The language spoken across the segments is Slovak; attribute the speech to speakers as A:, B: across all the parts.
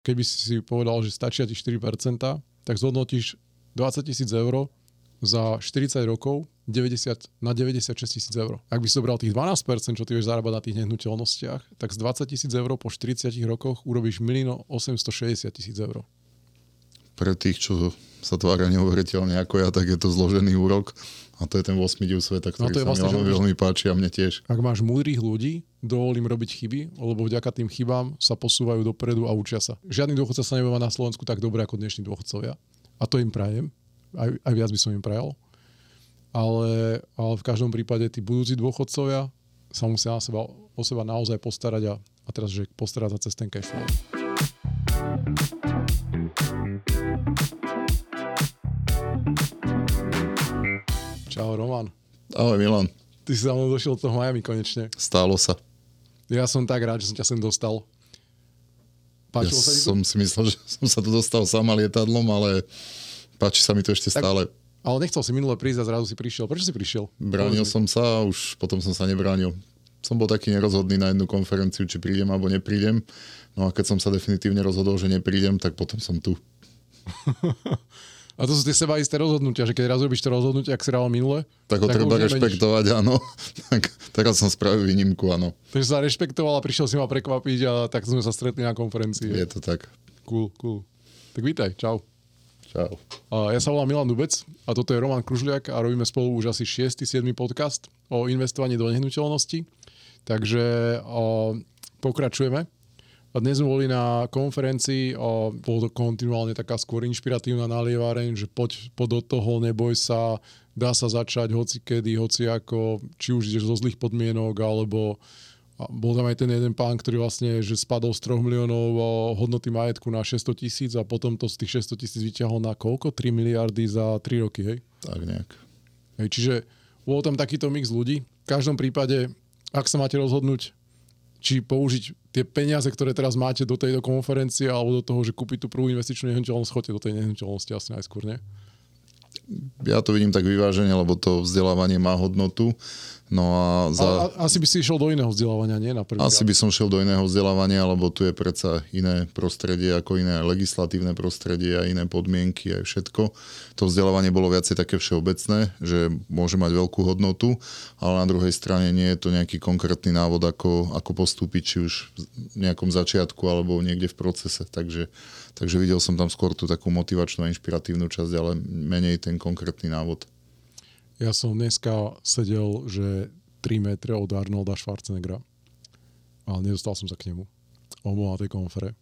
A: keby si povedal, že stačia ti 4%, tak zhodnotíš 20 000 eur za 40 rokov 96 000 eur. Ak by si zobral tých 12%, čo ty vieš zarábať na tých nehnuteľnostiach, tak z 20 000 eur po 40 rokoch urobíš 1 860 000 eur.
B: Pre tých, čo sa tvária neuveriteľne ako ja, tak je to zložený úrok a to je ten 8 div sveta, ktorý sa vlastne, mi veľmi páči a mne tiež.
A: Ak máš múdrych ľudí, dovolím robiť chyby, lebo vďaka tým chybám sa posúvajú dopredu a učia sa. Žiadny dôchodca sa nebudú na Slovensku tak dobre ako dnešní dôchodcovia. A to im prajem. Aj viac by som im prajal. Ale v každom prípade tí budúci dôchodcovia sa musia o seba naozaj postarať a teraz, že postarať sa cez ten cash flow. Čau, Roman.
B: Ahoj, Milan.
A: Ty si za mnou došiel do toho Miami konečne.
B: Stálo sa.
A: Ja som tak rád, že som ťa sem dostal. Páčilo sa ti to?
B: Som si myslel, že som sa tu dostal sama lietadlom, ale páči sa mi to ešte stále.
A: Ale nechcel si minule prísť a zrazu si prišiel. Prečo si prišiel?
B: Bránil som sa a už potom som sa nebránil. Som bol taký nerozhodný na jednu konferenciu, či prídem alebo neprídem. No a keď som sa definitívne rozhodol, že neprídem, tak potom som tu.
A: A to sú tie sebaisté rozhodnutia, že keď raz robíš to rozhodnutie, ak si dával minule,
B: tak ho treba rešpektovať, áno. Tak teraz som spravil výnimku, áno.
A: Takže sa rešpektoval a prišiel si ma prekvapiť a tak sme sa stretli na konferencii.
B: Je to tak.
A: Cool. Tak vítaj, čau.
B: Čau.
A: Ja sa volám Milan Dubec a toto je Roman Kružliak a robíme spolu už asi 6. 7. podcast o investovaní do nehnuteľností. Takže pokračujeme. A dnes sme boli na konferencii, bolo to kontinuálne taká skôr inšpiratívna nalievareň, že poď do toho, neboj sa, dá sa začať hocikedy, hociako, či už ideš zo zlých podmienok, alebo bol tam aj ten jeden pán, ktorý vlastne že spadol z 3 miliónov hodnoty majetku na 600 000 a potom to z tých 600 000 vyťahol na koľko? 3 miliardy za 3 roky, hej?
B: Tak nejak.
A: Hej, čiže bol tam takýto mix ľudí. V každom prípade, ak sa máte rozhodnúť, či použiť tie peniaze, ktoré teraz máte do tejto konferencie alebo do toho, že kúpiť tú prvú investičnú nehnuteľnosť, choďte do tej nehnuteľnosti asi najskôr, nie?
B: Ja to vidím tak vyvážene, lebo to vzdelávanie má hodnotu. No a
A: asi by si išiel do iného vzdelávania, nie?
B: Asi by som šiel do iného vzdelávania, lebo tu je predsa iné prostredie, ako iné legislatívne prostredie a iné podmienky aj všetko. To vzdelávanie bolo viacej také všeobecné, že môže mať veľkú hodnotu, ale na druhej strane nie je to nejaký konkrétny návod, ako postúpiť, či už v nejakom začiatku alebo niekde v procese. Takže videl som tam skôr tú takú motivačnú a inšpiratívnu časť, ale menej ten konkrétny návod.
A: Ja som dneska sedel, že 3 metre od Arnolda Schwarzeneggera, ale nedostal som sa k nemu. On bol na tej konfere.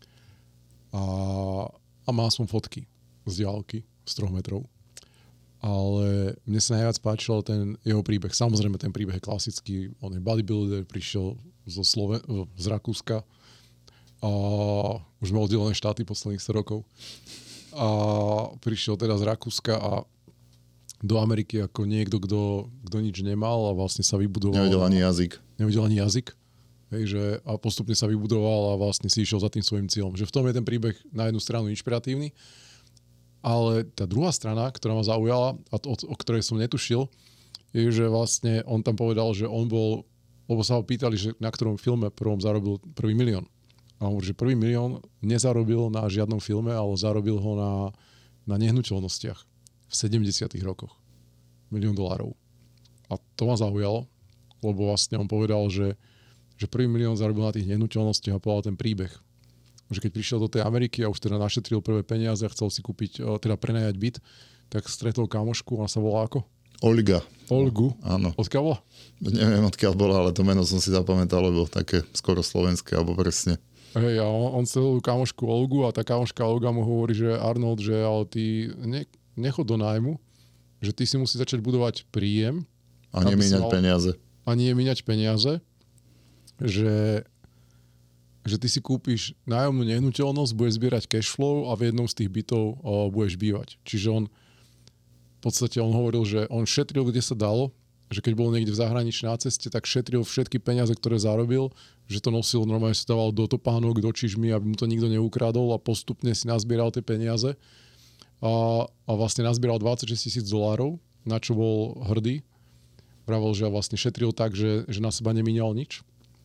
A: A mal som fotky z diaľky, z 3 metrov. Ale mne sa najviac páčil ten jeho príbeh. Samozrejme, ten príbeh je klasický. On je bodybuilder, prišiel z Rakúska. A už mal oddelené štáty posledných 100 rokov. A prišiel teda z Rakúska a do Ameriky ako niekto, kto nič nemal a vlastne sa vybudoval.
B: Nevedel ani jazyk. Hej, a postupne sa vybudoval a vlastne si išiel za tým svojím cieľom. Že v tom je ten príbeh na jednu stranu inšpiratívny, ale tá druhá strana, ktorá ma zaujala a o ktorej som netušil, je, že vlastne on tam povedal, že on bol, lebo sa ho pýtali, že na ktorom filme prvom zarobil 1 milión. A on hovorí, že 1 milión nezarobil na žiadnom filme, ale zarobil ho na nehnuteľnostiach. V 70. rokoch. $1 milión. A to ma zaujalo, lebo vlastne on povedal, že 1 milión zarobil na tých nehnuteľnostiach a povedal ten príbeh. Že keď prišiel do tej Ameriky a už teda našetril prvé peniaze a chcel si kúpiť, teda prenajať byt, tak stretol kamošku, ona sa volá ako? Olgu. Áno.
A: Odkiaľ bola?
B: Neviem, odkiaľ bola, ale to meno som si zapamätal, lebo také skoro slovenské, alebo presne.
A: Hej, a on stretol kamošku Olgu a tá kamoška Olga mu hovorí, že Arnold, že ale ty nechod do nájmu, že ty si musí začať budovať príjem.
B: A nemíňať peniaze.
A: A nie míňať peniaze. Že ty si kúpiš nájomnú nehnuteľnosť, budeš zbierať cash flow a v jednom z tých bytov budeš bývať. Čiže v podstate on hovoril, že on šetril, kde sa dalo, že keď bol niekde v zahraničí na ceste, tak šetril všetky peniaze, ktoré zarobil, že to nosil, normálne sa dával do topánok, do čižmy, aby mu to nikto neukradol a postupne si nazbieral tie peniaze. A vlastne nazbieral $26,000, na čo bol hrdý. Vravel, že vlastne šetril tak, že na seba nemíňal nič.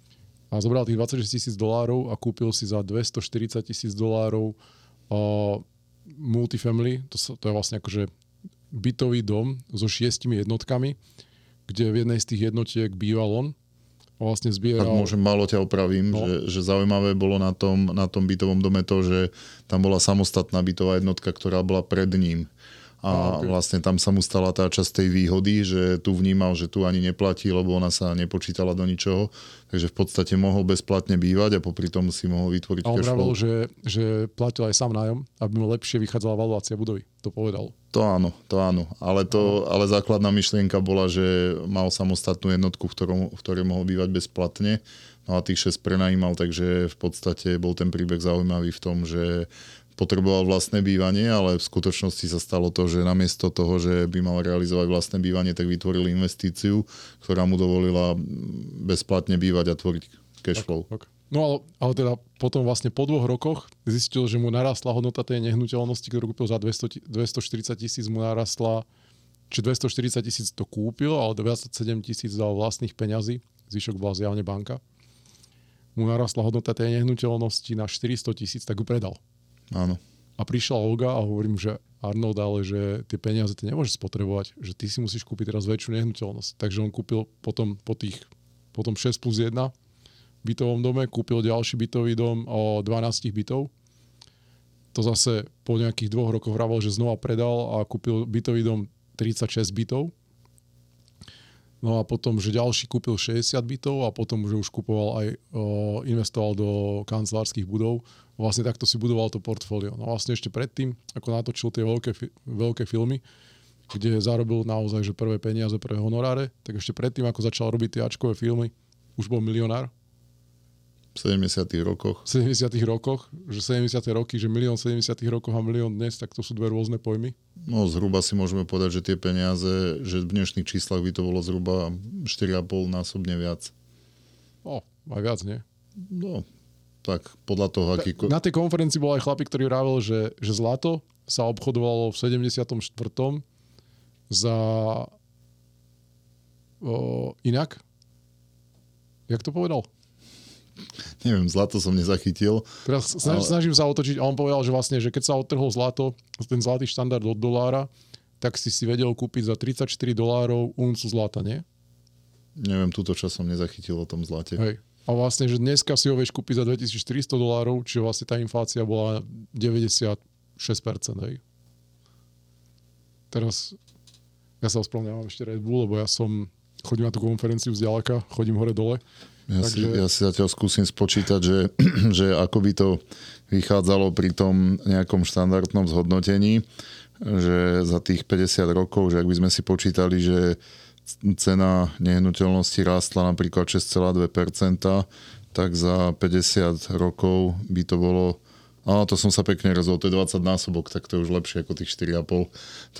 A: a zobral tých $26,000 a kúpil si za $240,000 multifamily, to je vlastne akože bytový dom so 6 jednotkami, kde v jednej z tých jednotiek býval on. A vlastne zbieral...
C: Tak môžem, málo ťa opravím, že zaujímavé bolo na tom bytovom dome to, že tam bola samostatná bytová jednotka, ktorá bola pred ním. A vlastne tam sa mu stala tá časť tej výhody, že tu vnímal, že tu ani neplatí, lebo ona sa nepočítala do ničoho. Takže v podstate mohol bezplatne bývať a popri tom si mohol vytvoriť
A: cash flow. A on
C: vravel,
A: že platil aj sám nájom, aby mu lepšie vychádzala valuácia budovy. To povedal.
C: To áno. Ale základná myšlienka bola, že mal samostatnú jednotku, v ktorej mohol bývať bezplatne. No a tých 6 prenajímal, takže v podstate bol ten príbeh zaujímavý v tom, že potreboval vlastné bývanie, ale v skutočnosti sa stalo to, že namiesto toho, že by mal realizovať vlastné bývanie, tak vytvoril investíciu, ktorá mu dovolila bezplatne bývať a tvoriť cash flow.
A: Tak. No ale teda potom vlastne po 2 rokoch zistil, že mu narastla hodnota tej nehnuteľnosti, ktorú kúpil za 240,000, mu narastla, či 240,000 to kúpil, ale 27,000 dal vlastných peňazí, zvyšok bola zjavne banka. Mu narastla hodnota tej nehnuteľnosti na 400,000, tak ju predal.
C: Áno.
A: A prišla Olga a hovorím, že Arnold, ale že tie peniaze ty nemôžeš spotrebovať, že ty si musíš kúpiť teraz väčšiu nehnuteľnosť. Takže on kúpil potom 6+1 bytovom dome, kúpil ďalší bytový dom o 12 bytov. To zase po nejakých 2 rokoch vravel, že znova predal a kúpil bytový dom 36 bytov. No a potom, že ďalší kúpil 60 bytov a potom, že už kupoval aj, investoval do kancelárskych budov. Vlastne takto si budoval to portfólio. No vlastne ešte predtým, ako natočil tie veľké filmy, kde zarobil naozaj že prvé peniaze, prvé honoráre, tak ešte predtým, ako začal robiť tie ačkové filmy, už bol milionár.
C: V 70. rokoch.
A: V 70. rokoch, že 70. roky, že milión v 70. rokoch a milión dnes, tak to sú dve rôzne pojmy.
C: No zhruba si môžeme povedať, že tie peniaze, že v dnešných číslach by to bolo zhruba 4,5 násobne viac.
A: Aj viac, nie?
C: No, tak podľa toho, aký...
A: Na tej konferencii bol aj chlapík, ktorý vravel, že zlato sa obchodovalo v 74. za inak. Jak to povedal?
C: Neviem, zlato som nezachytil.
A: Teraz snažím sa otočiť a on povedal, že vlastne, že keď sa odtrhol zlato, ten zlatý štandard od dolára, tak si vedel kúpiť za $34 uncu zlata, nie?
C: Neviem, túto čas som nezachytil o tom zlate.
A: Hej. A vlastne, že dneska si ho vieš kúpiť za $2,400, čiže vlastne tá inflácia bola 96%. Hej. Teraz ja sa ospravedlňujem, mám ešte Red Bull, lebo ja chodím na tú konferenciu zďaleka, chodím hore-dole.
C: Ja si zatiaľ skúsim spočítať, že ako by to vychádzalo pri tom nejakom štandardnom zhodnotení, že za tých 50 rokov, že ak by sme si počítali, že cena nehnuteľnosti rástla napríklad 6,2%, tak za 50 rokov by to bolo... Áno, to som sa pekne rozhodol, to je 20 násobok, tak to je už lepšie ako tých 4,5.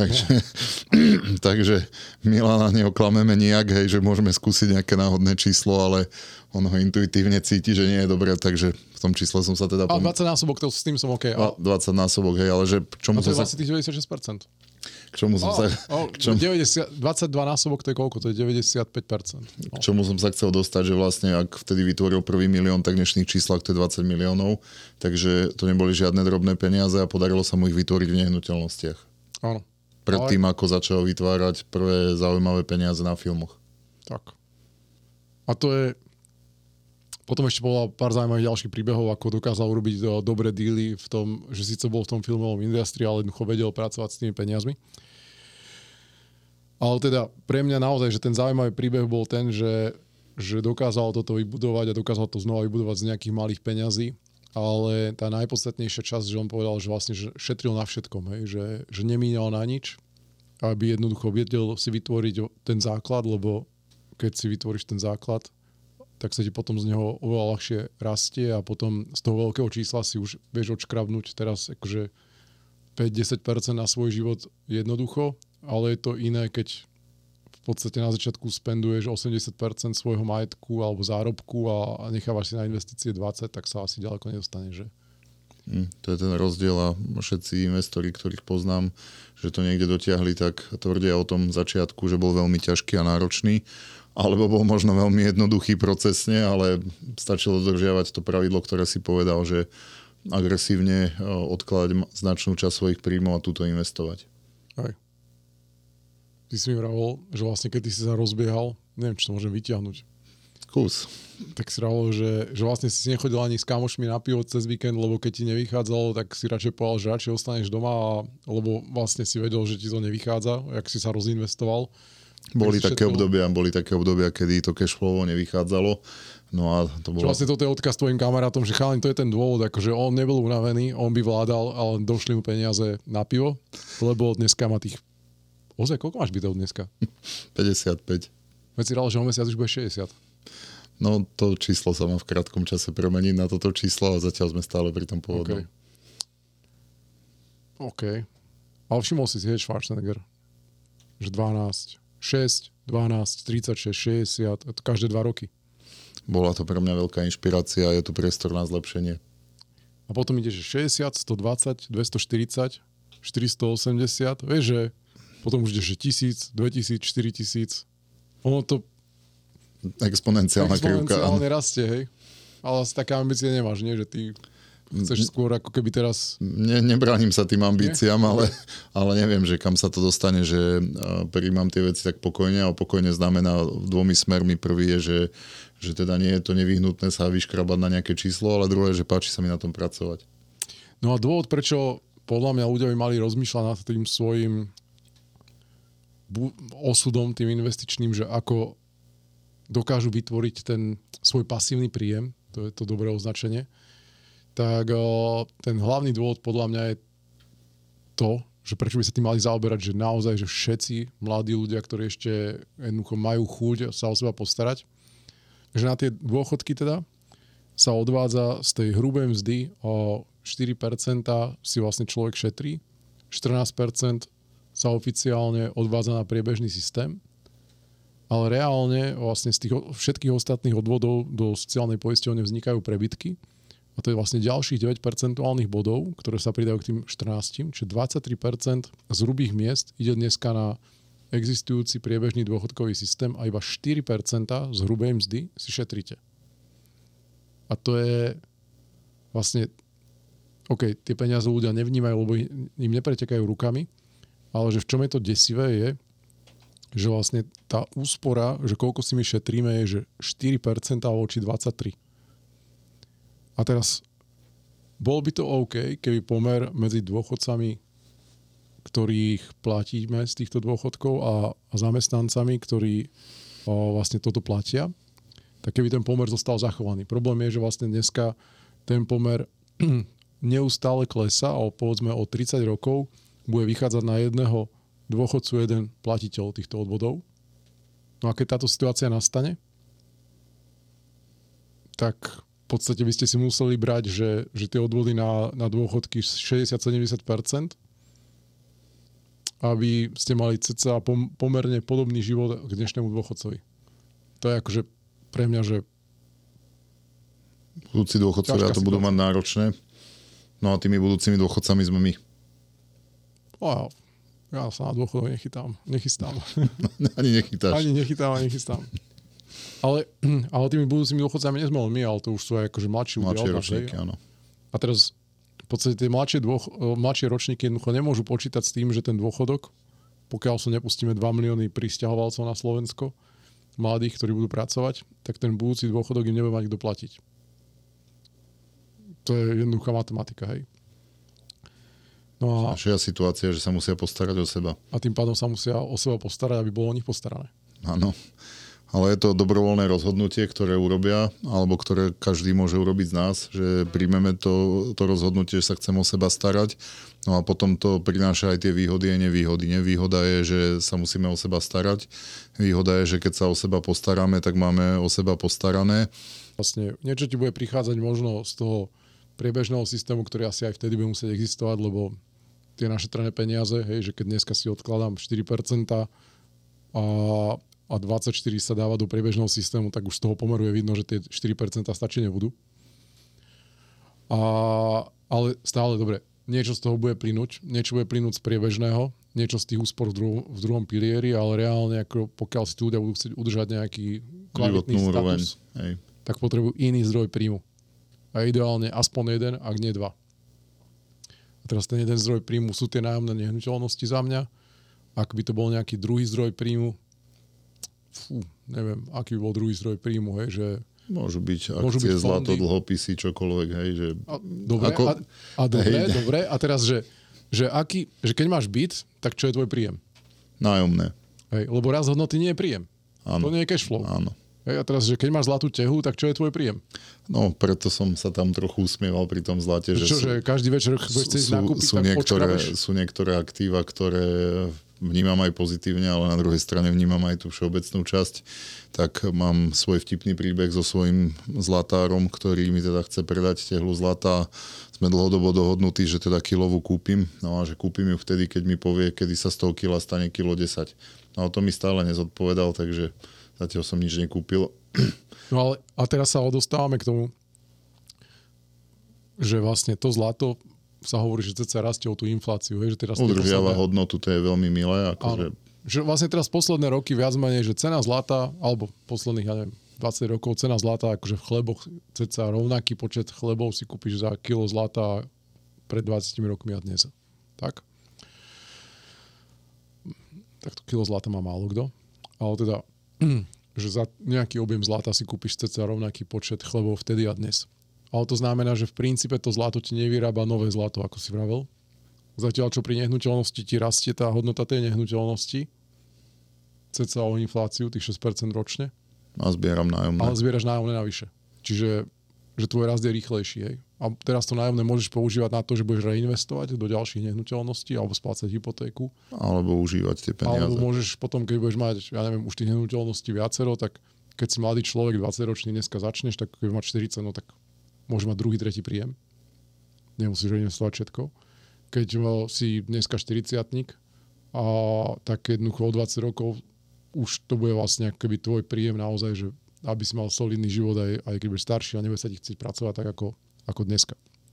C: Takže Milana neoklameme nijak, hej, že môžeme skúsiť nejaké náhodné číslo, ale on ho intuitívne cíti, že nie je dobré, takže v tom čísle som sa teda...
A: A 20 násobok, to s tým som OK.
C: 20 násobok, hej, ale že...
A: A to je vlastne tých 96%.
C: K čomu som sa...
A: 22 násobok, to je koľko? To je 95%.
C: K čomu som sa chcel dostať, že vlastne ak vtedy vytvoril prvý milión, tak v dnešných číslach to je 20 miliónov, takže to neboli žiadne drobné peniaze a podarilo sa mu ich vytvoriť v nehnuteľnostiach.
A: Áno.
C: Predtým, ako začal vytvárať prvé zaujímavé peniaze na filmoch.
A: Tak. A to je... Potom ešte bolo pár zaujímavých ďalších príbehov, ako dokázal urobiť dobré díly v tom, že síce bol v tom filmovom industrii, ale jednoducho vedel pracovať s tými peniazmi. Ale teda pre mňa naozaj, že ten zaujímavý príbeh bol ten, že dokázal toto vybudovať a dokázal to znova vybudovať z nejakých malých peňazí, ale tá najpodstatnejšia časť, že on povedal, že vlastne že šetril na všetkom, hej, že nemínal na nič, aby jednoducho vedel si vytvoriť ten základ, lebo keď si vytvoríš ten základ, tak sa ti potom z neho oveľa ľahšie rastie a potom z toho veľkého čísla si už vieš odškrabnúť teraz akože 5-10% na svoj život jednoducho, ale je to iné, keď v podstate na začiatku spenduješ 80% svojho majetku alebo zárobku a nechávaš si na investície 20%, tak sa asi ďaleko nedostaneš, že?
C: To je ten rozdiel a všetci investori, ktorých poznám, že to niekde dotiahli, tak tvrdia o tom začiatku, že bol veľmi ťažký a náročný. alebo bol možno veľmi jednoduchý procesne, ale stačilo dodržiavať to pravidlo, ktoré si povedal, že agresívne odkladať značnú časť svojich príjmov a túto investovať.
B: Aj. Ty si mi vravol, že vlastne keď ty si sa rozbiehal, neviem, či to môžem vyťahnuť.
C: Kus.
B: Tak si vravol, že vlastne si nechodil ani s kamošmi na pivo cez víkend, lebo keď ti nevychádzalo, tak si radšej povedal, že radšej ostaneš doma, lebo vlastne si vedel, že ti to nevychádza, jak si sa rozinvestoval.
C: Boli také obdobia, kedy to cashflow nevychádzalo. No a to bolo...
B: Vlastne toto je odkaz tvojim kamarátom, že chalani, to je ten dôvod, akože on nebol unavený, on by vládal, ale došli mu peniaze na pivo, lebo dneska má tých... Ozaj, koľko máš bytov dneska?
C: 55.
B: Veď si rád, že o mesiac už bude 60.
C: No to číslo sa má v krátkom čase premeniť na toto číslo, ale zatiaľ sme stále pri tom pôvodnom.
B: OK. Ale všimol si hej, Schwarzenegger, že 12, 6, 12, 36, 60, to každé 2 roky.
C: Bola to pre mňa veľká inšpirácia, je tu priestor na zlepšenie.
B: A potom ide, že 60, 120, 240, 480, vieš, že potom už ide, že 1000, 2000, 4000. Ono to
C: exponenciálna krivka.
B: Exponenciálne rastie, hej. Ale asi také ambície nemáš, nie? Že ty chceš skôr ako keby teraz...
C: Nebránim sa tým ambíciám, ale neviem, že kam sa to dostane, že prijímam tie veci tak pokojne a pokojne znamená 2 smermi. Prvý je, že teda nie je to nevyhnutné sa vyškrabať na nejaké číslo, ale druhé, že páči sa mi na tom pracovať.
B: No a dôvod, prečo podľa mňa ľudia by mali rozmýšľať nad tým svojim osudom, tým investičným, že ako dokážu vytvoriť ten svoj pasívny príjem, to je to dobré označenie, tak ten hlavný dôvod podľa mňa je to, že prečo by sa tým mali zaoberať, že naozaj, že všetci mladí ľudia, ktorí ešte jednoducho majú chuť sa o seba postarať, že na tie dôchodky teda sa odvádza z tej hrubej mzdy o 4% si vlastne človek šetrí, 14% sa oficiálne odvádza na priebežný systém, ale reálne vlastne z tých všetkých ostatných odvodov do sociálnej poisťovne vznikajú prebytky a to je vlastne ďalších 9 percentuálnych bodov, ktoré sa pridajú k tým 14, čiže 23% z hrubých miest ide dneska na existujúci priebežný dôchodkový systém a iba 4% z hrubej mzdy si šetríte. A to je vlastne OK, tie peniaze ľudia nevnímajú, lebo im nepretekajú rukami, ale že v čom je to desivé je, že vlastne tá úspora, že koľko si my šetríme, je, že 4% voči 23%. A teraz bol by to OK, keby pomer medzi dôchodcami, ktorých platíme z týchto dôchodkov a zamestnancami, ktorí vlastne toto platia, tak keby ten pomer zostal zachovaný. Problém je, že vlastne dneska ten pomer neustále klesá a povedzme o 30 rokov bude vychádzať na jedného dôchodcu jeden platiteľ týchto odvodov. No a keď táto situácia nastane, tak v podstate by ste si museli brať, že tie odvody na dôchodky 60-70%, aby ste mali cca pomerne podobný život k dnešnému dôchodcovi. To je akože pre mňa, že
C: budúci dôchodcovia to budú mať náročné. No a tými budúcimi dôchodcami sme my.
B: Ja sa na dôchodov nechystám.
C: Ani nechytáš.
B: Ani nechystám. Ale tými budúcimi dôchodcami nie sme len my, ale to už sú aj akože mladší
C: ročníky, áno.
B: A teraz v podstate tie mladšie ročníky jednoducho nemôžu počítať s tým, že ten dôchodok, pokiaľ sa nepustíme 2 milióny prisťahovalcov na Slovensko, mladých, ktorí budú pracovať, tak ten budúci dôchodok im nebude mať kto platiť. To je jednoduchá matematika, hej. No a
C: naša situácia, že sa musia postarať o seba.
B: A tým pádom sa musia o seba postarať, aby bolo o nich postarané.
C: Áno. Ale je to dobrovoľné rozhodnutie, ktoré urobia, alebo ktoré každý môže urobiť z nás, že príjmeme to rozhodnutie, že sa chceme o seba starať. No a potom to prináša aj tie výhody a nevýhody. Nevýhoda je, že sa musíme o seba starať. Výhoda je, že keď sa o seba postaráme, tak máme o seba postarané.
B: Vlastne niečo ti bude prichádzať možno z toho priebežného systému, ktorý asi aj vtedy bude musieť existovať, lebo tie našetrené peniaze, hej, že keď dneska si odkladám 4% a 24 sa dáva do priebežného systému, tak už z toho pomeru je vidno, že tie 4% stačí nebudú. Ale stále dobre,
A: niečo z toho bude plynúť, niečo bude plynúť z priebežného, niečo z tých úspor v druhom pilieri, ale reálne, ako pokiaľ si tí ľudia budú chcieť udržať nejaký kvalitný status, tak potrebujú iný zdroj príjmu. A ideálne aspoň jeden, ak nie dva. A teraz ten jeden zdroj príjmu sú tie nájomné nehnuteľnosti za mňa. Ak by to bol nejaký druhý zdroj príjmu, neviem, aký by bol druhý zdroj príjmu, hej, že
C: môžu byť akcie, zlato, dlhopisy, čokoľvek, hej, že...
A: Dobre. A teraz, že keď máš byt, tak čo je tvoj príjem?
C: Nájomné.
A: Hej, lebo rast hodnoty nie je príjem.
C: Áno.
A: To nie je cash flow.
C: Áno.
A: Hej, a teraz, že keď máš zlatú tehu, tak čo je tvoj príjem?
C: No, preto som sa tam trochu usmieval pri tom zlate, že
A: každý večer budeš chcieť nakúpiť,
C: sú niektoré aktíva, ktoré vnímam aj pozitívne, ale na druhej strane vnímam aj tú všeobecnú časť. Tak mám svoj vtipný príbeh so svojím zlatárom, ktorý mi teda chce predať tehlu zlata. Sme dlhodobo dohodnutí, že teda kilovú kúpim. No a že kúpim ju vtedy, keď mi povie, kedy sa z toho kila stane kilo 10. No a to mi stále nezodpovedal, takže zatiaľ som nič nekúpil.
A: No ale a teraz sa odostávame k tomu, že vlastne to zlato sa hovorí, že ceca rastie o tú infláciu. Že teraz
C: udržiava hodnotu, to je veľmi milé. Akože...
A: Že vlastne teraz posledné roky viac menej, že cena zlata, alebo posledných, 20 rokov, cena zlata, akože v chleboch ceca rovnaký počet chlebov si kúpiš za kilo zlata pred 20 rokmi a dnes. Tak? Tak to kilo zlata má málo kto. Ale teda, že za nejaký objem zlata si kúpiš ceca rovnaký počet chlebov vtedy a dnes. Ale to znamená, že v princípe to zlato ti nevyrába nové zlato, ako si vravel. Zatiaľ, čo pri nehnuteľnosti ti rastie tá hodnota tej nehnuteľnosti, ceca o infláciu, tých 6% ročne.
C: A zbieram nájomné.
A: Ale zbieraš nájomné navyše. Čiže že tvoj rast je rýchlejší. Hej. A teraz to nájomné môžeš používať na to, že budeš reinvestovať do ďalších nehnuteľností alebo splácať hypotéku.
C: Alebo užívať tie peniaze.
A: Alebo môžeš potom, keď budeš mať, už tých nehnuteľností viacero, tak keď si mladý človek, 20-ročný, dneska začneš, tak keď máš 40, no tak môže mať druhý, tretí príjem. Nemusíš reinvestovať všetko. Keď si dneska 40-tník, tak jednoducho o 20 rokov už to bude vlastne akoby tvoj príjem naozaj, že aby si mal solidný život aj keď budeš starší a nebude sa ti chcieť pracovať tak ako dneska.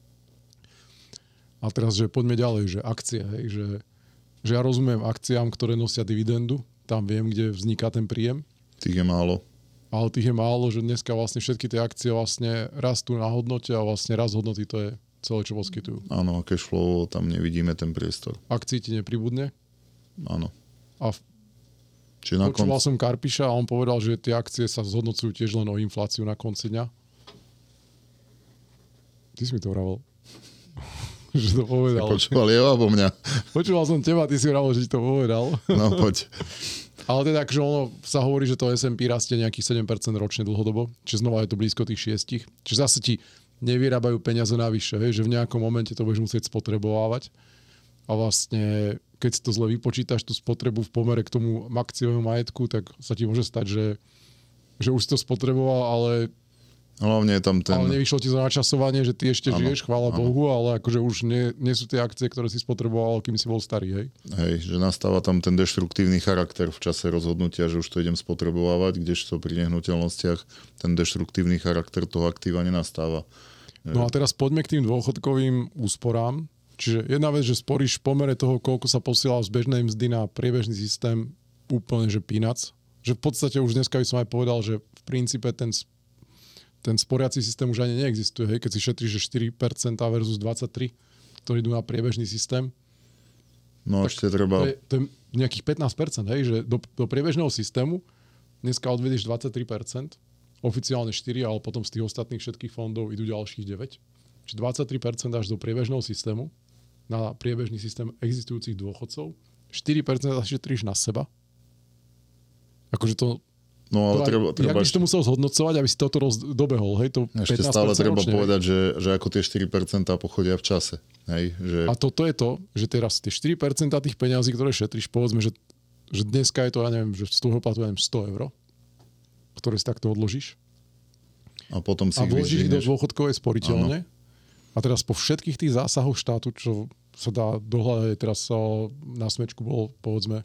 A: A teraz, že poďme ďalej, že akcie, hej, že ja rozumiem akciám, ktoré nosia dividendu, tam viem, kde vzniká ten príjem.
C: Tých je málo.
A: Ale tých je málo, že dneska vlastne všetky tie akcie vlastne rastú na hodnote a vlastne rast hodnoty to je celé, čo poskytujú.
C: Áno, cash flow, tam nevidíme ten priestor.
A: Akcií ti nepribudne.
C: Áno.
A: A počúval som Karpiša a on povedal, že tie akcie sa zhodnocujú tiež len o infláciu na konci dňa. Ty si mi to vravel. Že to povedal.
C: Počúval jeho alebo mňa?
A: Počúval som teba, ty si vravel, že ti to povedal.
C: No poď.
A: Ale teda, že ono sa hovorí, že to S&P rastie nejakých 7% ročne dlhodobo, čiže znova je to blízko tých 6. Čiže zase ti nevyrábajú peniaze navyše, že v nejakom momente to budeš musieť spotrebovávať. A vlastne, keď si to zle vypočítaš, tú spotrebu v pomere k tomu akciovému majetku, tak sa ti môže stať, že už si to spotreboval, ale
C: hlavne je tam ten...
A: Ale nevyšlo ti za načasovanie, že ty ešte žiješ, chvála Bohu, ale akože už nie sú tie akcie, ktoré si spotreboval, kým si bol starý, hej?
C: Hej, že nastáva tam ten deštruktívny charakter v čase rozhodnutia, že už to idem spotrebovávať, kdežto pri nehnuteľnostiach ten deštruktívny charakter toho aktíva nenastáva.
A: No a teraz poďme k tým dôchodkovým úsporám. Čiže jedna vec, že sporíš v pomere toho, koľko sa posielal z bežnej mzdy na priebežný systém, úplne, že peanuts. Že v podstate už dneska by som aj povedal, že v princípe ten sporiaci systém už ani neexistuje. Hej? Keď si šetríš, že 4% versus 23%, ktorí idú na priebežný systém.
C: No ešte treba...
A: To je nejakých 15%, hej? Že do priebežného systému dneska odvedieš 23%, oficiálne 4%, ale potom z tých ostatných všetkých fondov idú ďalších 9%. Čiže 23% až do priebežného systému, na priebežný systém existujúcich dôchodcov, 4% zašetríš na seba. Akože to...
C: No ale treba...
A: Jak by si to musel zhodnocovať, aby si toto dobehol, hej? To
C: ešte stále treba ročne, povedať, že ako tie 4% pochodia v čase. Hej? Že...
A: A toto je to, že teraz tie 4% tých peňazí, ktoré šetríš, povedzme, že dneska je to, ja neviem, že z toho platu, 100 €, ktoré si takto odložíš.
C: A potom si
A: vložíš ich do dôchodkovej sporiteľne. Áno. A teraz po všetkých tých zásahoch štátu, čo sa dá dohľadať, teraz na smečku bolo, povedzme,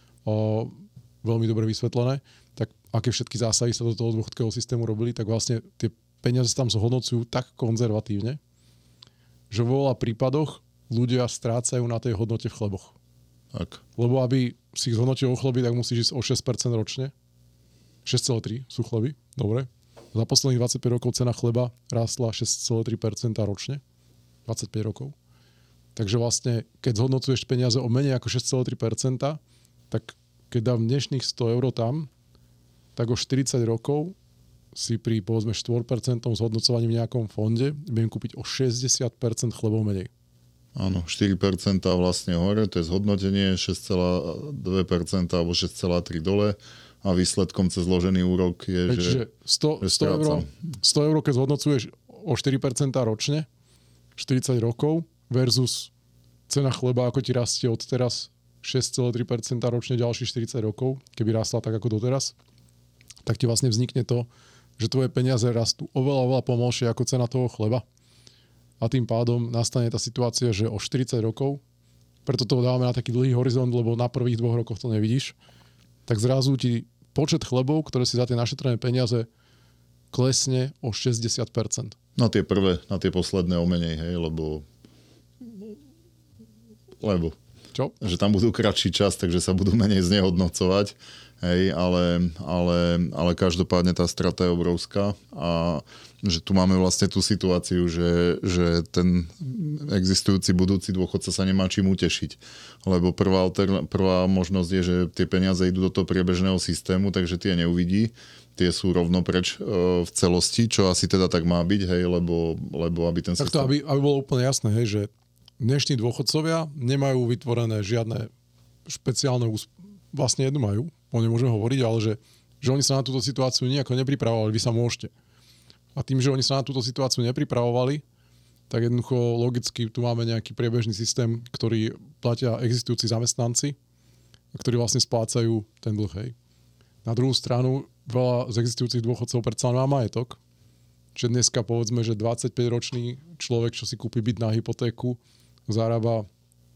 A: veľmi dobre vysvetlené, tak aké všetky zásahy sa do toho dôchodkového systému robili, tak vlastne tie peniaze tam zhodnocujú tak konzervatívne, že vo veľa prípadoch ľudia strácajú na tej hodnote v chleboch.
C: Tak.
A: Lebo aby si ich zhodnotil o chleby, tak musíš ísť o 6% ročne. 6,3 sú chleby, dobre. Za posledných 25 rokov cena chleba rástla 6,3% ročne. 25 rokov. Takže vlastne, keď zhodnocuješ peniaze o menej ako 6,3%, tak keď dám dnešných 100 eur tam, tak o 40 rokov si pri povedzme 4% zhodnocovaní v nejakom fonde budem kúpiť o 60% chlebov menej.
C: Áno, 4% vlastne hore, to je zhodnotenie, 6,2% alebo 6,3% dole a výsledkom cez zložený úrok je,
A: že 100 eur, keď zhodnocuješ o 4% ročne, 40 rokov versus cena chleba, ako ti rastie od teraz 6,3% ročne ďalších 40 rokov, keby rastla tak ako doteraz, tak ti vlastne vznikne to, že tvoje peniaze rastú oveľa pomalšie ako cena toho chleba. A tým pádom nastane tá situácia, že o 40 rokov, preto to dávame na taký dlhý horizont, lebo na prvých 2 rokoch to nevidíš, tak zrazu ti počet chlebov, ktoré si za tie našetrené peniaze klesne o 60%.
C: Na tie posledné o menej, hej, lebo
A: Čo?
C: Že tam budú kratší čas, takže sa budú menej znehodnocovať, hej, ale každopádne tá strata je obrovská a že tu máme vlastne tú situáciu, že ten existujúci budúci dôchodca sa nemá čím utešiť. Lebo prvá možnosť je, že tie peniaze idú do toho priebežného systému, takže tie neuvidí. Tie sú rovno preč v celosti, čo asi teda tak má byť, hej, lebo aby ten systém...
A: Takto, aby bolo úplne jasné, hej, že dnešní dôchodcovia nemajú vytvorené žiadne špeciálne... Vlastne jednu majú, o nej môžeme hovoriť, ale že oni sa na túto situáciu nejako nepripravovali, vy sa môžete. A tým, že oni sa na túto situáciu nepripravovali, tak jednoducho logicky tu máme nejaký priebežný systém, ktorý platia existujúci zamestnanci, ktorí vlastne splácajú ten dlh. Hej. Na druhú stranu, veľa z existujúcich dôchodcov predsa má majetok. Čiže dneska povedzme, že 25-ročný človek, čo si kúpi byt na hypotéku, zarába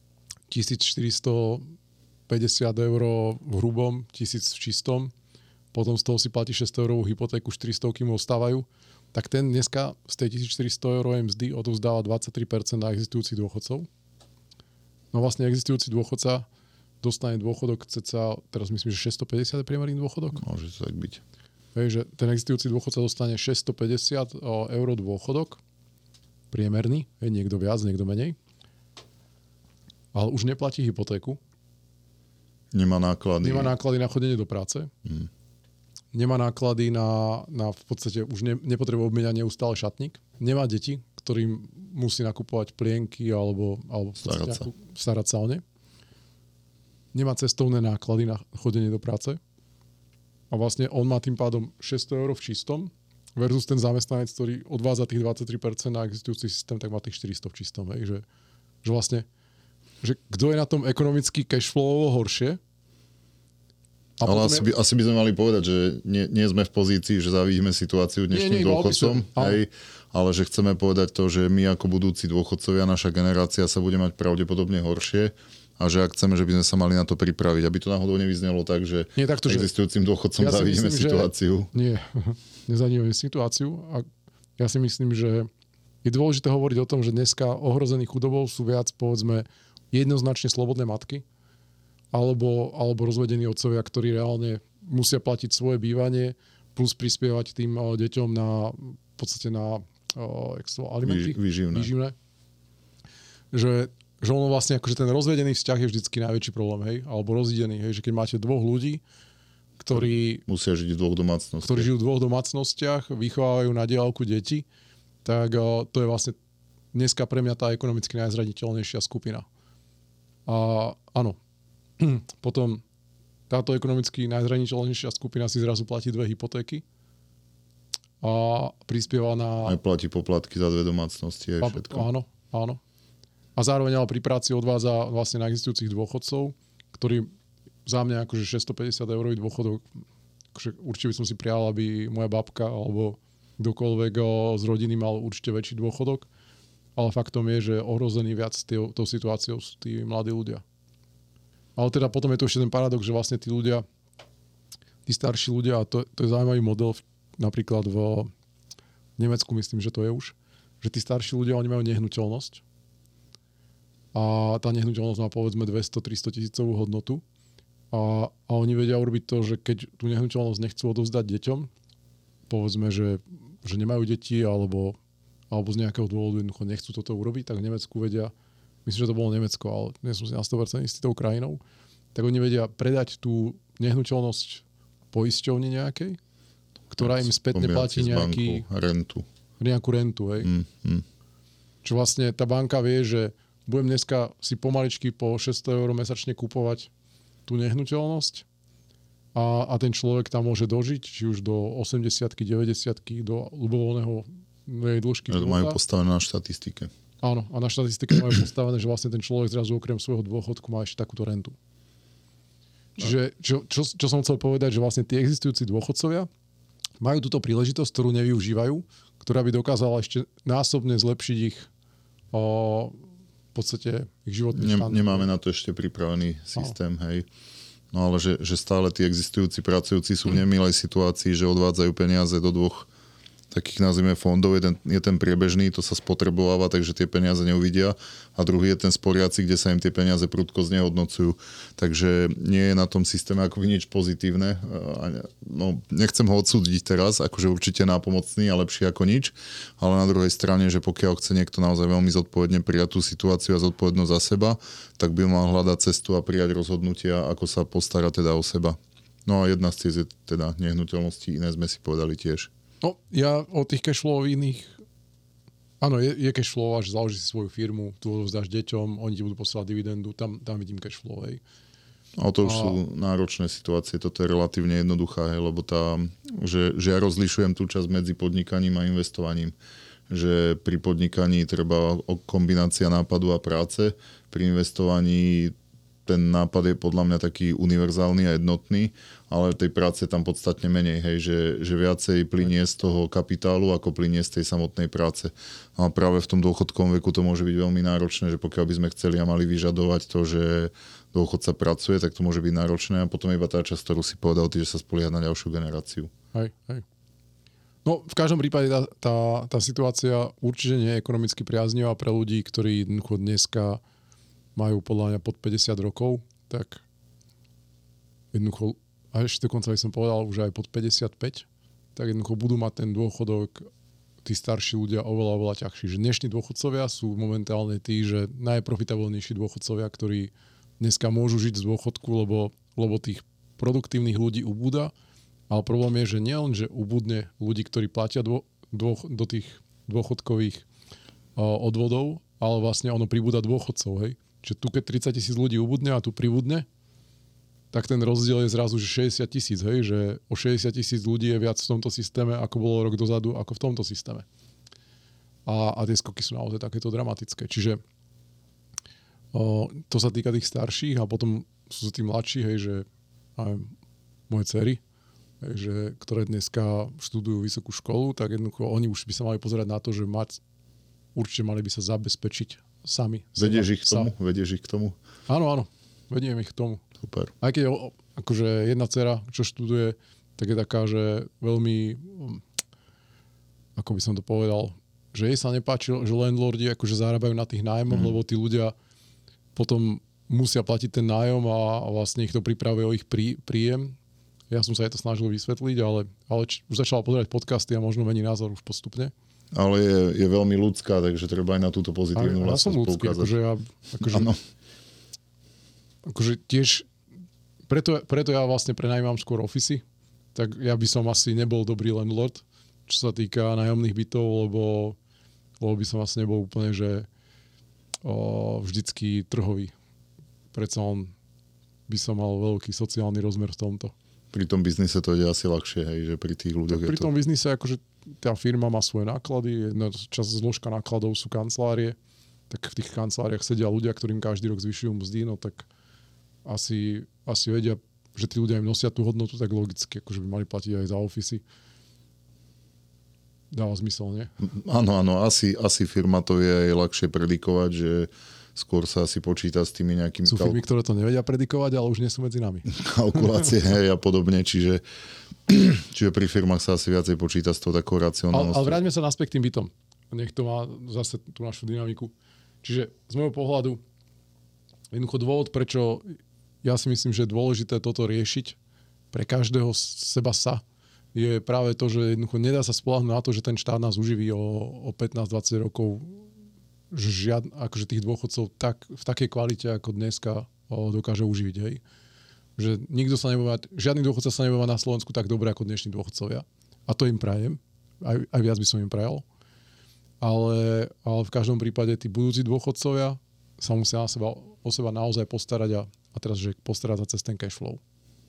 A: 1450 eur v hrubom, 1000 v čistom, potom z toho si platí 600 eurovú hypotéku, 400 mu ostávajú, tak ten dneska z tej 1400 eurovej mzdy odovzdáva 23% na existujúcich dôchodcov. No vlastne existujúci dôchodca dostane dôchodok cca, teraz myslím, že 650 je priemerný dôchodok.
C: Môže to tak byť.
A: Hej, že ten existujúci dôchodca dostane 650 eur dôchodok, priemerný, hej, niekto viac, niekto menej, ale už neplatí hypotéku.
C: Nemá náklady
A: na chodenie do práce. Nemá náklady na v podstate už nepotrebuje obmeniať neustále šatník. Nemá deti, ktorým musí nakupovať plienky alebo starať sa o ne. Nemá cestovné náklady na chodenie do práce. A vlastne on má tým pádom 600 eur v čistom versus ten zamestnanec, ktorý odvádza tých 23% na existujúci systém, tak má tých 400 v čistom. Hej. Že vlastne, že kto je na tom ekonomicky cashflowovo horšie.
C: Ale asi by sme mali povedať, že nie sme v pozícii, že zavidíme situáciu dnešným dôchodcom, ale že chceme povedať to, že my ako budúci dôchodcovia, naša generácia sa bude mať pravdepodobne horšie a že ak chceme, že by sme sa mali na to pripraviť, aby to náhodou nevyznelo tak, že existujúcim dôchodcom zavidíme situáciu.
A: Nie, nezavidíme situáciu. A ja si myslím, že je dôležité hovoriť o tom, že dneska ohrození chudobou sú viac, povedzme, jednoznačne slobodné matky, alebo rozvedení otcovia, ktorí reálne musia platiť svoje bývanie plus prispievať tým deťom na v podstate na alimenty, výživné. Že ono vlastne akože ten rozvedený vzťah je vždycky najväčší problém, hej? Alebo rozídený, hej? Že keď máte dvoch ľudí, ktorí
C: musia žiť v dvoch domácnostiach.
A: Ktorí žijú v dvoch domácnostiach, vychovávajú na diaľku deti, tak to je vlastne dneska pre mňa tá ekonomicky najzraniteľnejšia skupina. A áno, potom táto ekonomicky najzraniteľnejšia skupina si zrazu platí 2 hypotéky a prispieva na...
C: Aj platí poplatky za 2 domácnosti, aj všetko.
A: Áno. A zároveň ale pri práci odvádza vlastne na existujúcich dôchodcov, ktorí za mňa akože 650 eurový dôchodok, akože určite by som si prijal, aby moja babka alebo kdokoľvek z rodiny mal určite väčší dôchodok, ale faktom je, že ohrozený viac tou situáciou sú tí mladí ľudia. Ale teda potom je to ešte ten paradox, že vlastne tí ľudia, tí starší ľudia, a to je zaujímavý model napríklad v Nemecku, myslím, že to je už, že tí starší ľudia, oni majú nehnuteľnosť. A a tá nehnuteľnosť má povedzme 200-300 tisícovú hodnotu a oni vedia urobiť to, že keď tú nehnuteľnosť nechcú odovzdať deťom, povedzme, že nemajú deti alebo z nejakého dôvodu jednoducho nechcú toto urobiť, tak v Nemecku vedia, myslím, že to bolo Nemecko, ale nie som si na 100% istý tou krajinou, tak oni vedia predať tú nehnuteľnosť poisťovni nejakej, ktorá im spätne platí nejakú rentu, hej. Čo vlastne tá banka vie, že budem dneska si pomaličky po 600 eur mesačne kupovať tú nehnuteľnosť a ten človek tam môže dožiť, či už do 80-ky, 90-ky, do ľubovoľného dĺžky.
C: To majú postavené na štatistike.
A: Áno, a na štatistike majú postavené, že vlastne ten človek zrazu okrem svojho dôchodku má ešte takúto rentu. Čiže čo som chcel povedať, že vlastne tí existujúci dôchodcovia majú túto príležitosť, ktorú nevyužívajú, ktorá by dokázala ešte násobne zlepšiť ich v podstate ich životný štandard.
C: Nemáme na to ešte pripravený systém, hej. No ale že stále tí existujúci pracujúci sú v nemilej situácii, že odvádzajú peniaze do dvoch takých nazvime fondov. Jeden je ten priebežný, to sa spotrebováva, takže tie peniaze neuvidia. A druhý je ten sporiaci, kde sa im tie peniaze prudko znehodnocujú. Takže nie je na tom systéme akoby nič pozitívne. No, nechcem ho odsúdiť teraz, akože určite nápomocný a lepšie ako nič. Ale na druhej strane, že pokiaľ chce niekto naozaj veľmi zodpovedne prijať tú situáciu a zodpovednosť za seba, tak by mal hľadať cestu a prijať rozhodnutia, ako sa postarať teda o seba. No a jedna z tých je teda nehnuteľnosti, iné sme si povedali tiež.
A: No, ja o tých cashflow iných... Áno, je cashflow, že založíš si svoju firmu, tu odovzdáš deťom, oni ti budú posielať dividendu, tam vidím cashflow, hej.
C: Ale to už sú náročné situácie, toto je relatívne jednoduchá, hej, lebo že ja rozlišujem tú časť medzi podnikaním a investovaním. Že pri podnikaní treba kombinácia nápadu a práce, pri investovaní ten nápad je podľa mňa taký univerzálny a jednotný, ale tej práce tam podstatne menej, hej, že viacej plynie z toho kapitálu, ako plynie z tej samotnej práce. A práve v tom dôchodkovom veku to môže byť veľmi náročné, že pokiaľ by sme chceli a mali vyžadovať to, že dôchodca pracuje, tak to môže byť náročné a potom iba tá časť, ktorú si povedal ty, že sa spolieha na ďalšiu generáciu.
A: Hej. No, v každom prípade tá situácia určite nie je ekonomicky priaznivá pre ľudí, ktorí dneska majú podľa mňa pod 50 rokov, tak jednoducho, a ešte dokonca by som povedal, už aj pod 55, tak jednoducho budú mať ten dôchodok tí starší ľudia oveľa ťažší. Že dnešní dôchodcovia sú momentálne tí, že najprofitabilnejší dôchodcovia, ktorí dneska môžu žiť z dôchodku, lebo tých produktívnych ľudí ubúda, ale problém je, že nielen, že ubudne ľudí, ktorí platia do tých dôchodkových odvodov, ale vlastne ono pribúda dôchodcov, hej. Čiže tu keď 30 000 ľudí ubudne a tu pribudne, tak ten rozdiel je zrazu, že 60 000, hej, že o 60 000 ľudí je viac v tomto systéme, ako bolo rok dozadu, ako v tomto systéme. A tie skoky sú naozaj takéto dramatické. Čiže to sa týka tých starších a potom sú tí mladší, hej, že aj moje dcery, hej, že, ktoré dneska študujú vysokú školu, tak jednoducho oni už by sa mali pozerať na to, že určite mali by sa zabezpečiť sami.
C: Vedieš ich k tomu?
A: Áno, vediem ich k tomu.
C: Super.
A: Aj keď akože jedna dcera, čo študuje, tak je taká, že veľmi, ako by som to povedal, že jej sa nepáči, že landlordi akože zarábajú na tých nájmoch, lebo tí ľudia potom musia platiť ten nájom a vlastne ich to pripravuje o ich príjem. Ja som sa jej to snažil vysvetliť, ale už začala pozerať podcasty a možno mení názor už postupne.
C: Ale je veľmi ľudská, takže treba aj na túto pozitívnu vlastnosť poukázať.
A: Akože tiež, preto ja vlastne prenajímam skôr ofisy, tak ja by som asi nebol dobrý landlord, čo sa týka nájomných bytov, lebo by som asi nebol úplne, že vždycky trhový. Predsa by som mal veľký sociálny rozmer v tomto.
C: Pri tom biznise to ide asi ľahšie, hej, že pri tých ľuďoch
A: pri tom biznise, akože tá firma má svoje náklady, jedna časť zložka nákladov sú kancelárie, tak v tých kanceláriách sedia ľudia, ktorým každý rok zvyšujú mzdy, no tak asi vedia, že tí ľudia im nosia tú hodnotu, tak logicky, akože by mali platiť aj za ofisy. Dáva zmysel, nie?
C: Áno, asi firma to vie aj ľahšie predikovať, že skôr sa asi počíta s tými nejakými...
A: Sú firmy, ktoré to nevedia predikovať, ale už nie sú medzi nami.
C: Kalkulácie a podobne, čiže pri firmách sa asi viacej počíta s tou takou racionálnosťou.
A: Ale vráťme sa naspäť k tým bytom. Nech to má zase tú našu dynamiku. Čiže z môjho pohľadu Jednoducho dôvod, prečo ja si myslím, že je dôležité toto riešiť pre každého seba sa, je práve to, že jednoducho nedá sa spoľahnúť na to, že ten štát nás uživí o 15-20 rokov akože tých dôchodcov v takej kvalite, ako dneska dokáže uživiť. Hej. Že žiadny dôchodca sa nebude mať na Slovensku tak dobre ako dnešní dôchodcovia. A to im prajem. Aj viac by som im prajal. Ale v každom prípade tí budúci dôchodcovia sa musia o seba naozaj postarať a teraz, že postarať sa cez ten cash flow.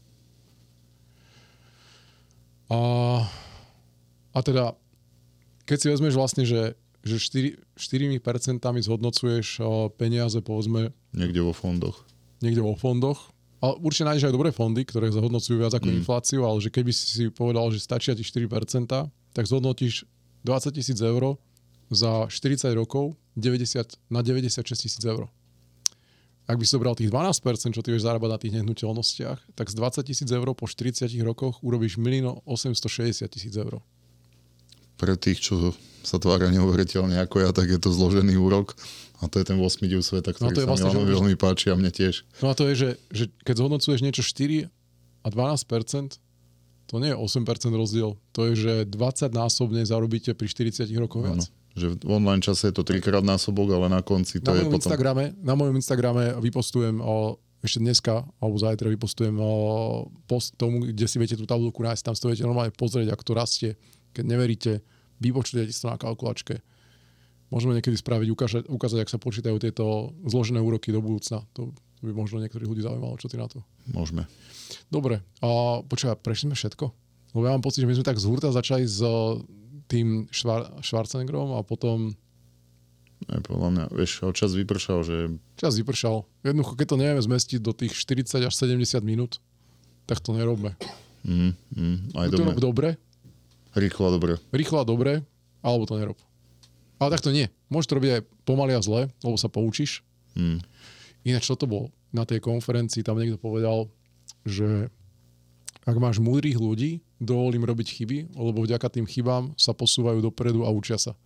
A: A teda, keď si vezmeš vlastne, že 4% zhodnocuješ peniaze, povedzme...
C: Niekde vo fondoch. Ale určite nájdeš aj dobré fondy, ktoré zhodnocujú viac ako infláciu, ale že keby si povedal, že stačia ti 4%, tak zhodnotíš 20 000 eur za 40 rokov na 96 000 eur. Ak by si zobral tých 12%, čo ty vieš zarábať na tých nehnuteľnostiach, tak z 20 000 eur po 40 rokoch urobíš 1 860 000 eur. Pre tých, čo sa tvária neuveriteľne ako ja, tak je to zložený úrok a to je ten 8 div sveta, ktorý sa vlastne mi veľmi páči a mne tiež.
A: No a to je, že keď zhodnocuješ niečo 4 a 12%, to nie je 8% rozdiel. To je, že 20-násobne zarobíte pri 40 rokoch viac.
C: Že v online čase je to 3-krát násobok, ale na konci to je potom...
A: Na mojom Instagrame vypostujem ešte dneska, alebo zajtra vypostujem post tomu, kde si viete tú tabulku nájsť. Tam si to viete normálne pozrieť, ako to rastie. Keď neveríte, vypočujete si to na kalkulačke. Môžeme niekedy ukázať, ak sa počítajú tieto zložené úroky do budúcna. To by možno niektorých ľudí zaujímalo. Čo ty na to?
C: Môžeme.
A: Dobre. Počúvaj, prešli sme všetko? Lebo ja mám pocit, že my sme tak z hurta začali s tým Schwarzeneggerom a potom...
C: Podľa mňa, vieš, čas vypršal, že...
A: Čas vypršal. Jednoducho, keď to nevieme zmestiť do tých 40 až 70 minút, tak to nerobme.
C: Aj dobre.
A: To rob dobre.
C: Rýchlo a dobre,
A: alebo to nerob. Ale tak to nie. Môžeš to robiť aj pomaly a zle, lebo sa poučíš. Ináč, čo to bol? Na tej konferencii tam niekto povedal, že ak máš múdrych ľudí, dovolím robiť chyby, lebo vďaka tým chybám sa posúvajú dopredu a učia sa.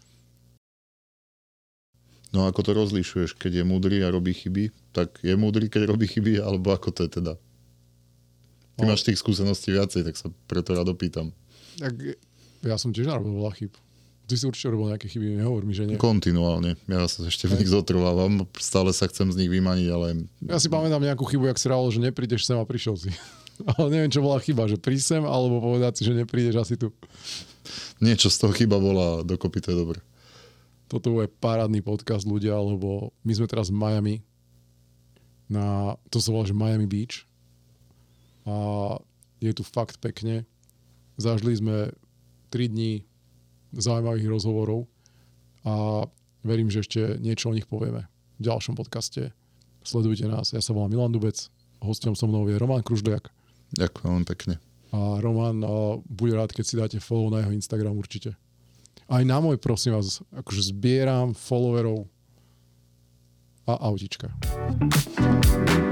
C: No ako to rozlišuješ, keď je múdry a robí chyby, tak je múdry, keď robí chyby, alebo ako to je teda? Ty máš tých skúseností viacej, tak sa preto rád opýtam.
A: Tak ja som tiež narobil veľa chyb. Ty si určite robil nejaké chyby, nehovor mi, že nie.
C: Kontinuálne. Ja sa ešte v nich zotrvávam, stále sa chcem z nich vymaniť, ale...
A: Ja si pamätám nejakú chybu, jak si rával, že neprídeš sem a prišiel si. Ale neviem, čo bola chyba, že príď sem, alebo povedať si, že neprídeš asi tu.
C: Niečo z toho chyba bola, dokopy to je dobré.
A: Toto je parádny podcast, ľudia, lebo my sme teraz v Miami. To sa volá, že Miami Beach. A je tu fakt pekne. Zažili sme 3 dní zaujímavých rozhovorov a verím, že ešte niečo o nich povieme v ďalšom podcaste. Sledujte nás. Ja sa volám Milan Dubec. Hosťom so mnou je Roman Kružliak.
C: Ďakujem pekne.
A: A Roman bude rád, keď si dáte follow na jeho Instagram určite. Aj na môj, prosím vás, akože zbieram followerov a autička.